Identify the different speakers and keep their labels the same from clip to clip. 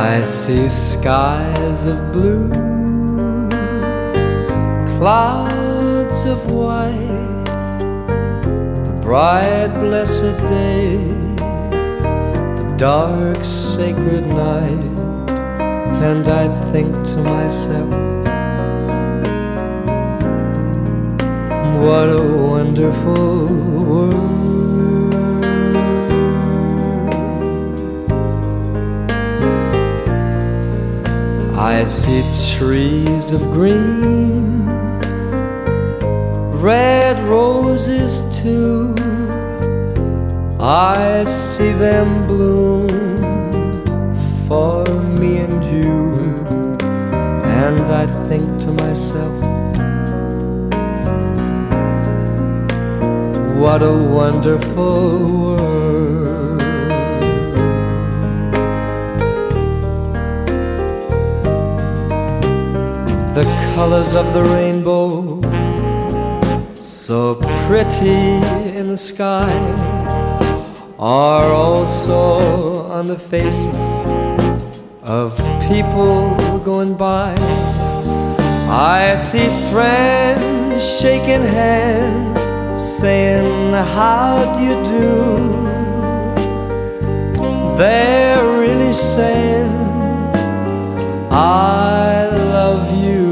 Speaker 1: I see skies of blue, clouds of white, the bright blessed day, the dark sacred night, and I think to myself, what a wonderful world. I see trees of green, red roses too. I see them bloom for me and you, and I think to myself, what a wonderful world. The colors of the rainbow, so pretty in the sky, are also on the faces of people going by. I see friends shaking hands, saying, how do you do? They're really saying, I love you.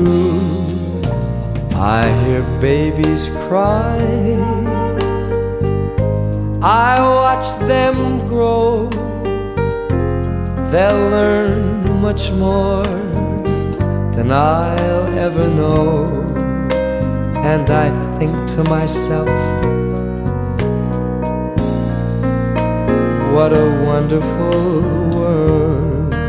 Speaker 1: I hear babies cry, I watch them grow. They'll learn much more than I'll ever know. And I think to myself, what a wonderful world.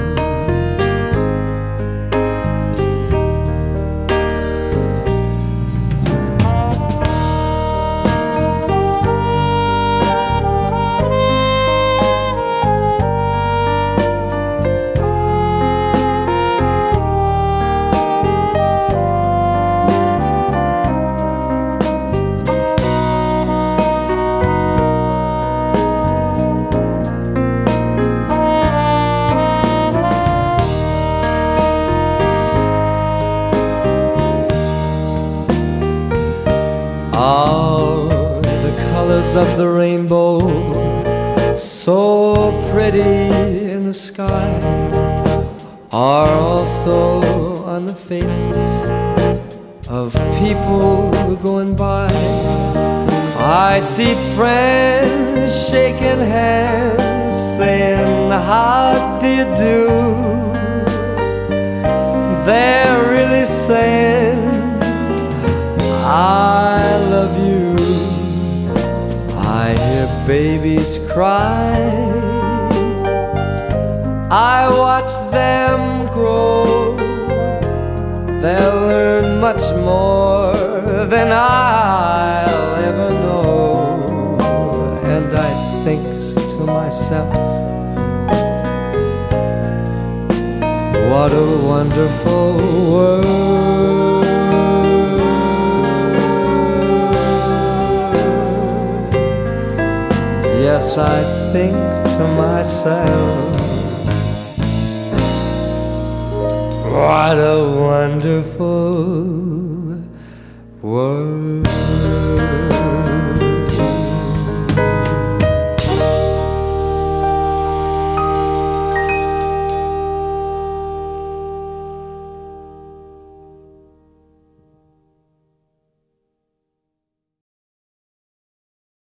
Speaker 1: Oh, the colors of the rainbow, so pretty in the sky, are also on the faces of people going by. I see friends shaking hands, saying, how do you do? They're really saying, I love you. I hear babies cry, I watch them grow. They'll learn much more than I'll ever know. And I think to myself, what a wonderful world. Yes, I think to myself, what a wonderful world.